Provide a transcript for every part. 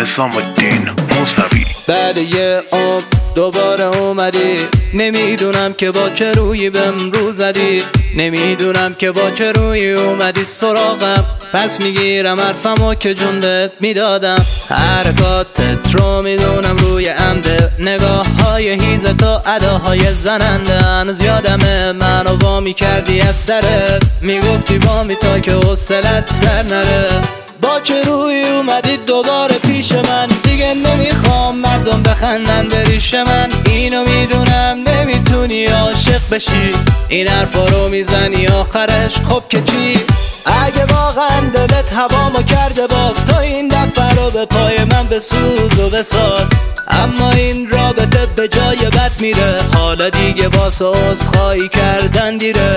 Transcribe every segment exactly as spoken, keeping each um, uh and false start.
حسام الدین موسوی. بعد یه عمر دوباره اومدی، نمیدونم که با چه روی بهم رو زدی، نمیدونم که با چه روی اومدی سراغم. پس میگیرم حرفمو که جون بهت میدادم، حرکاتت رو میدونم روی عمده، نگاه های هیزت و اداهای زننده. هنوز یادمه منو وا میکردی از سرت، میگفتی با می تا که حوصلت سر نره. با چه روی اومدی دوباره پیش من، دیگه نمیخوام مردم بخندن به ریش من. اینو میدونم نمیتونی عاشق بشی، این حرفا رو میزنی آخرش خب که چی؟ اگه واقعا دلت هوامو کرده باز، تو این دفعه رو به پای من بسوز و بساز. اما این رابطه به جای بد میره، حالا دیگه واسه عذرخواهی کردن دیره.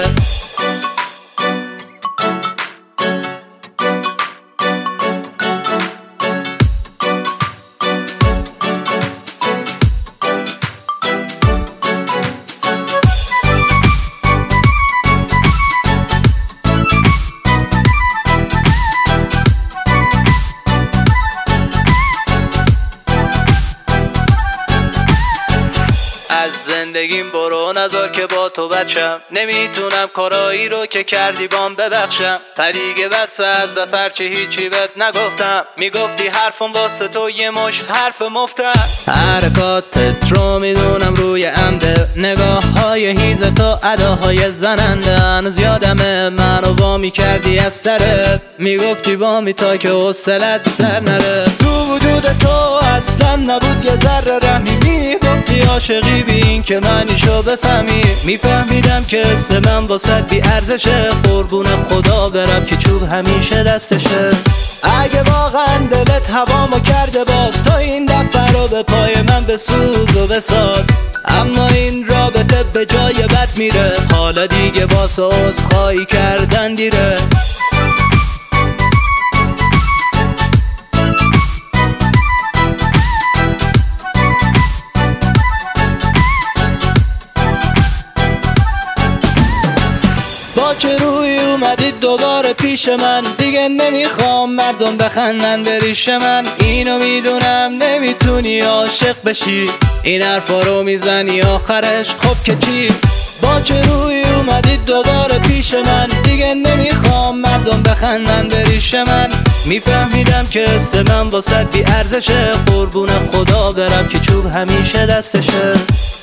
از زندگیم برو نذار که با تو بچم، نمیتونم کارایی رو که کردی بام ببخشم. پدیگه بس از بسر چه هیچی بهت نگفتم، میگفتی حرفم واسه تو یه مش حرف مفتم. حرکاتت رو میدونم روی عمده، نگاه های هیزت و اداهای زننده. هنوز یادمه منو وا میکردی از سرت، میگفتی با می تا که حوصلت سر نره. تو وجود تو اصلا نبود یه ذره رحمی، میگفتی عاشقی بی این که معنیشو بفهمی. میفهمیدم که اسم من واسه بی ارزشه، قربون خدا برم که چوب همیشه دستشه. اگه واقعا دلت هوامو کرده باز، تو این دفعه رو به پای من بسوز و بساز. اما این رابطه به جای بد میره، حالا دیگه واسه عذرخواهی کردن دیره. با چه روی اومدی دوباره پیش من، دیگه نمیخوام مردم بخندن به ریش من. اینو میدونم نمیتونی عاشق بشی، این حرفا رو میزنی آخرش خب که چی؟ با چه روی اومدی دوباره پیش من، دیگه نمیخوام مردم بخندن به ریش من. میفهمیدم که اسم من واسه بی ارزشه، قربون خدا برم که چوب همیشه دستشه.